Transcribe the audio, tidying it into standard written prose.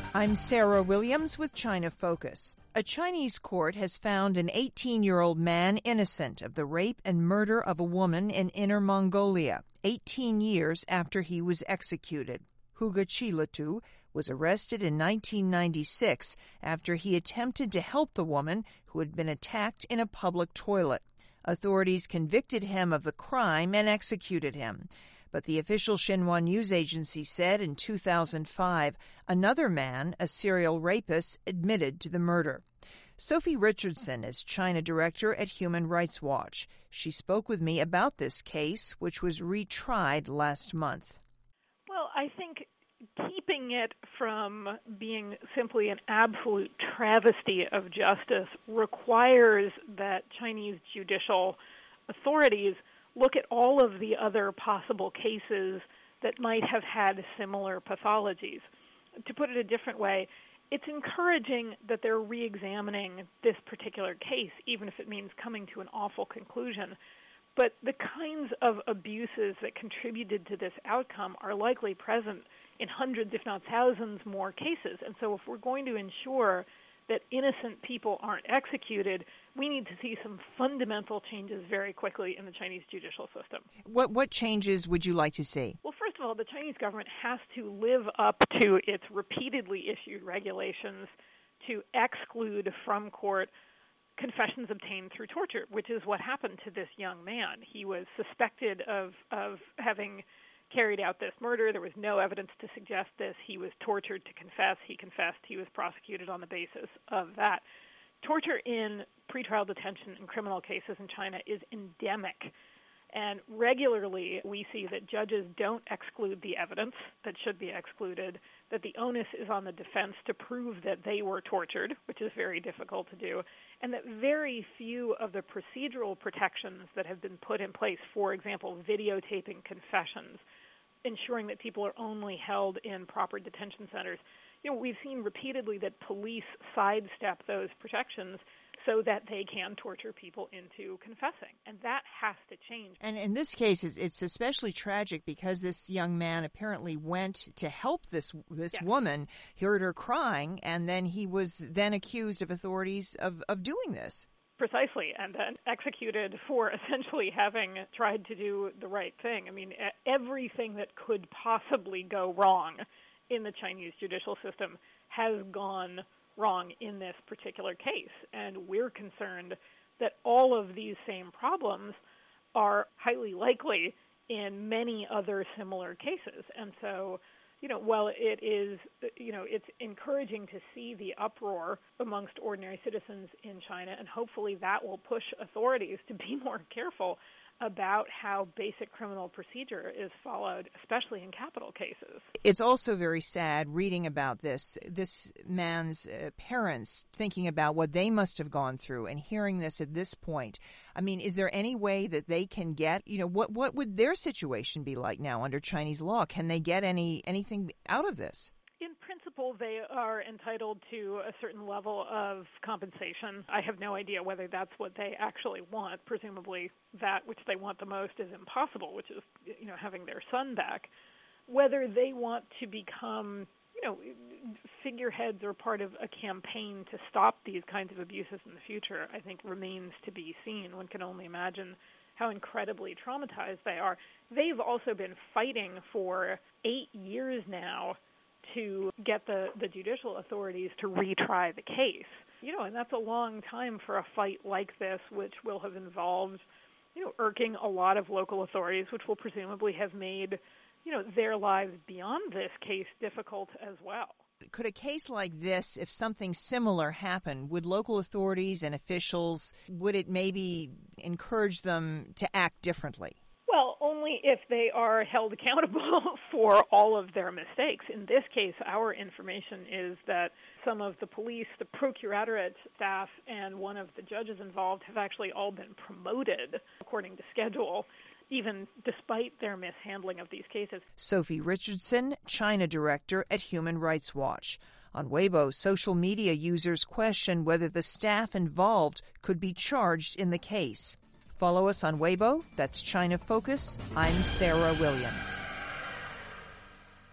I'm Sarah Williams with China Focus. A Chinese court has found an 18-year-old man innocent of the rape and murder of a woman in Inner Mongolia, 18 years after he was executed. Huga Chilatu was arrested in 1996 after he attempted to help the woman who had been attacked in a public toilet. Authorities convicted him of the crime and executed him. But the official Xinhua news agency said in 2005, another man, a serial rapist, admitted to the murder. Sophie Richardson is China director at Human Rights Watch. She spoke with me about this case, which was retried last month. Well, I think keeping it from being simply an absolute travesty of justice requires that Chinese judicial authorities look at all of the other possible cases that might have had similar pathologies. To put it a different way, it's encouraging that they're re-examining this particular case, even if it means coming to an awful conclusion. But the kinds of abuses that contributed to this outcome are likely present in hundreds, if not thousands, more cases. And so if we're going to ensure that innocent people aren't executed, we need to see some fundamental changes very quickly in the Chinese judicial system. What changes would you like to see? Well, first of all, the Chinese government has to live up to its repeatedly issued regulations to exclude from court confessions obtained through torture, which is what happened to this young man. He was suspected of having carried out this murder. There was no evidence to suggest this. He was tortured to confess. He confessed. He was prosecuted on the basis of that. Torture in pretrial detention in criminal cases in China is endemic. And regularly we see that judges don't exclude the evidence that should be excluded, that the onus is on the defense to prove that they were tortured, which is very difficult to do, and that very few of the procedural protections that have been put in place, for example, videotaping confessions, ensuring that people are only held in proper detention centers. We've seen repeatedly that police sidestep those protections so that they can torture people into confessing. And that has to change. And in this case, it's especially tragic because this young man apparently went to help this Yes. woman, heard her crying, and then he was then accused of authorities of doing this. Precisely, and then executed for essentially having tried to do the right thing. I mean, everything that could possibly go wrong in the Chinese judicial system has gone wrong in this particular case. And we're concerned that all of these same problems are highly likely in many other similar cases. And so, while it is, it's encouraging to see the uproar amongst ordinary citizens in China, and hopefully that will push authorities to be more careful about how basic criminal procedure is followed, especially in capital cases. It's also very sad reading about this man's parents thinking about what they must have gone through and hearing this at this point. I mean, is there any way that they can get, what would their situation be like now under Chinese law? Can they get anything out of this? In principle, they are entitled to a certain level of compensation. I have no idea whether that's what they actually want. Presumably that which they want the most is impossible, which is, having their son back. Whether they want to become, figureheads or part of a campaign to stop these kinds of abuses in the future, I think remains to be seen. One can only imagine how incredibly traumatized they are. They've also been fighting for 8 years now to get the judicial authorities to retry the case. And that's a long time for a fight like this, which will have involved, irking a lot of local authorities, which will presumably have made, their lives beyond this case difficult as well. Could a case like this, if something similar happened, would local authorities and officials, would it maybe encourage them to act differently? Well, only if they are held accountable for all of their mistakes. In this case, our information is that some of the police, the procuratorate staff, and one of the judges involved have actually all been promoted according to schedule, even despite their mishandling of these cases. Sophie Richardson, China director at Human Rights Watch. On Weibo, social media users question whether the staff involved could be charged in the case. Follow us on Weibo. That's China Focus. I'm Sarah Williams.